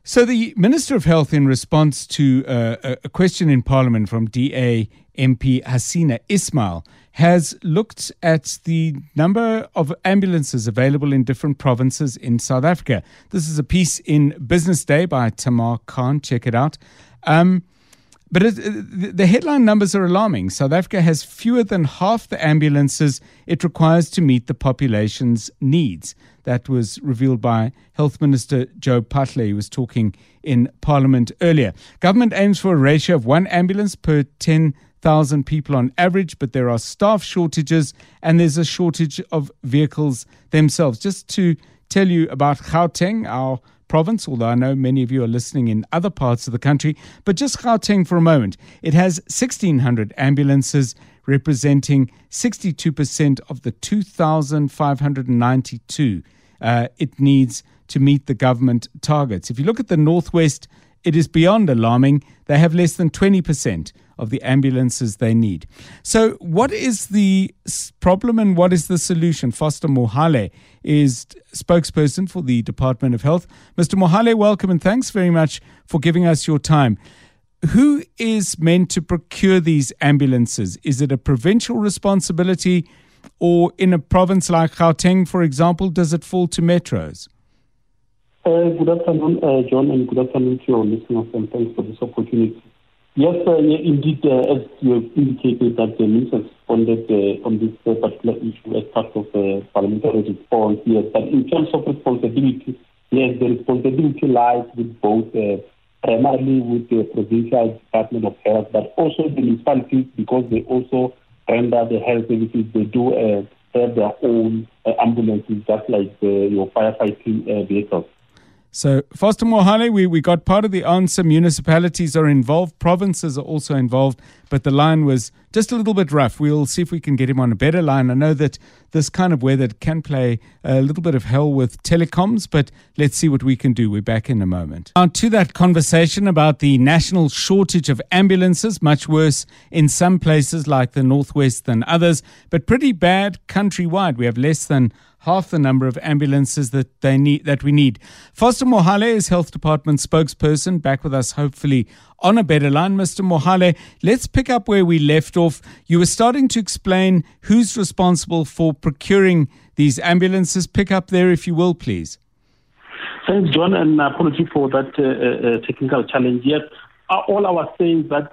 So the Minister of Health, in response to a question in Parliament from DA MP Hasina Ismail, has looked at the number of ambulances available in different provinces in South Africa. This is a piece in Business Day by Tamar Khan. Check it out. But the headline numbers are alarming. South Africa has fewer than half the ambulances it requires to meet the population's needs. That was revealed by Health Minister Joe Phahle. He was talking in Parliament earlier. Government aims for a ratio of 1 ambulance per 10,000 people on average, but there are staff shortages and there's a shortage of vehicles themselves. Just to tell you about Gauteng, our province, although I know many of you are listening in other parts of the country, but just Gauteng for a moment. It has 1,600 ambulances, representing 62% of the 2,592 it needs to meet the government targets. If you look at the Northwest, it is beyond alarming. They have less than 20% of the ambulances they need. So what is the problem and what is the solution? Foster Mohale is spokesperson for the Department of Health. Mr. Mohale, welcome and thanks very much for giving us your time. Who is meant to procure these ambulances? Is it a provincial responsibility, or in a province like Gauteng, for example, does it fall to metros? Good afternoon, John, and good afternoon to your listeners, and thanks for this opportunity. Yes, indeed, as you have indicated, that the minister responded on this particular issue as part of the parliamentary response. Yes, but in terms of responsibility, yes, the responsibility lies with both, primarily with the provincial Department of Health, but also the municipalities, because they also render the health services. They do have their own ambulances, just like your firefighting vehicles. So, Foster Mohale, we got part of the answer. Municipalities are involved, provinces are also involved, but the line was just a little bit rough. We'll see if we can get him on a better line. I know that this kind of weather can play a little bit of hell with telecoms, but let's see what we can do. We're back in a moment. Now to that conversation about the national shortage of ambulances, much worse in some places like the Northwest than others, but pretty bad countrywide. We have less than half the number of ambulances that we need. Foster Mohale is Health Department spokesperson, back with us hopefully on a better line. Mr. Mohale, let's pick up where we left off. You were starting to explain who's responsible for procuring these ambulances. Pick up there if you will, please. Thanks, John, and apology for that technical challenge. Yes, all I was saying that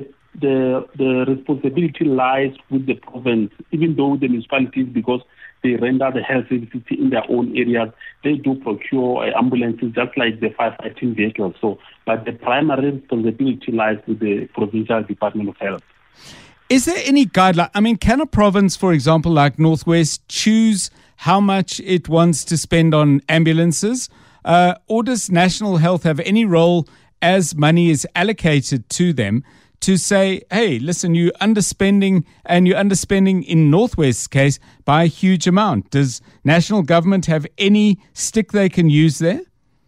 the responsibility lies with the province, even though the municipalities, because they render the health services in their own areas, they do procure ambulances just like the firefighting vehicles. So, but the primary responsibility lies with the provincial Department of Health. Is there any guideline? I mean, can a province, for example, like Northwest, choose how much it wants to spend on ambulances? Or does National Health have any role as money is allocated to them to say, hey, listen, you're underspending, and you're underspending in Northwest's case by a huge amount? Does national government have any stick they can use there?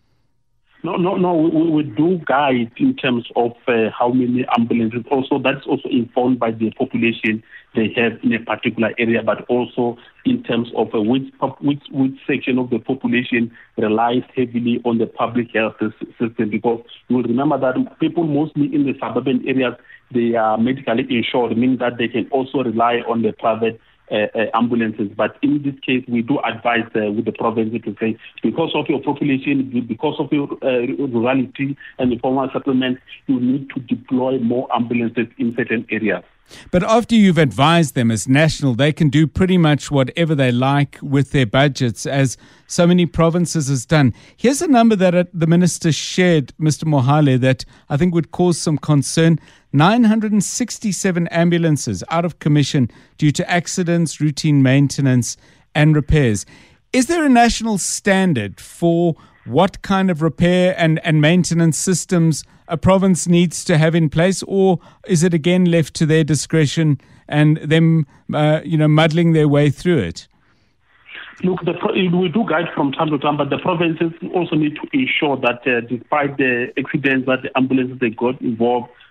No. We do guide in terms of how many ambulances. Also, that's also informed by the population they have in a particular area, but also in terms of which section of the population relies heavily on the public health system. Because you will remember that people mostly in the suburban areas, they are medically insured, meaning that they can also rely on the private ambulances. But in this case, we do advise with the province to say, because of your population, because of your rurality and the formal settlement, you need to deploy more ambulances in certain areas. But after you've advised them as national, they can do pretty much whatever they like with their budgets, as so many provinces has done. Here's a number that the minister shared, Mr. Mohale, that I think would cause some concern. 967 ambulances out of commission due to accidents, routine maintenance and repairs. Is there a national standard for what kind of repair and maintenance systems a province needs to have in place, or is it again left to their discretion and them, muddling their way through it? Look, we do guide from time to time, but the provinces also need to ensure that despite the accidents that the ambulances they got involved,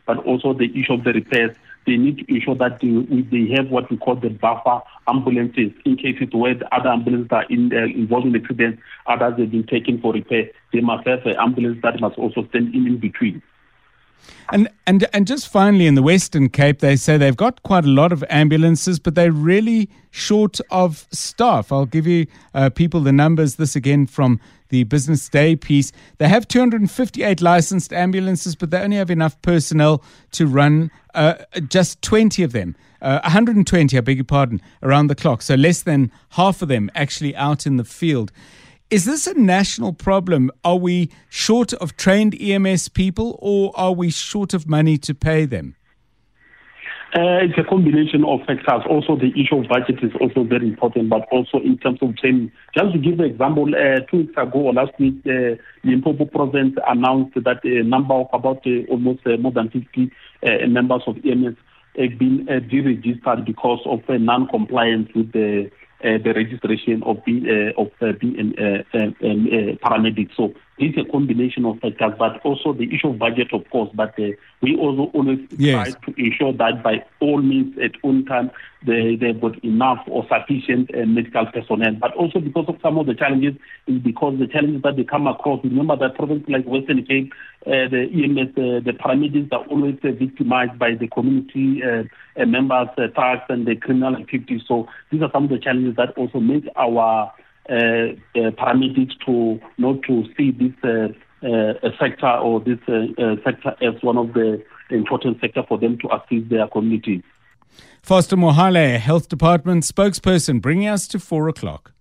but also the issue of the repairs. They need to ensure that they have what we call the buffer ambulances in cases where the other ambulances are involved in accidents, others have been taken for repair. They must have an ambulance that must also stand in between. And just finally, in the Western Cape, they say they've got quite a lot of ambulances, but they're really short of staff. I'll give you people the numbers. This again from the Business Day piece. They have 258 licensed ambulances, but they only have enough personnel to run just 20 of them. 120, I beg your pardon, around the clock. So less than half of them actually out in the field. Is this a national problem? Are we short of trained EMS people, or are we short of money to pay them? It's a combination of factors. Also, the issue of budget is also very important, but also in terms of training. Just to give an example, 2 weeks ago or last week, Limpopo province announced that a number of about almost more than 50 members of EMS have been deregistered because of non-compliance with the registration of being paramedics. So it's a combination of factors, but also the issue of budget, of course. But we also always try to ensure that by all means, at all time, they've got enough or sufficient medical personnel. But also because of some of the challenges, is because the challenges that they come across. Remember that provinces like Western Cape, the EMS, the paramedics are always victimized by the community members, thugs, and the criminal activities. So these are some of the challenges that also make our paramedics to not to see this sector or this sector as one of the important sector for them to assist their communities. Foster Mohale, Health Department spokesperson, bringing us to 4 o'clock.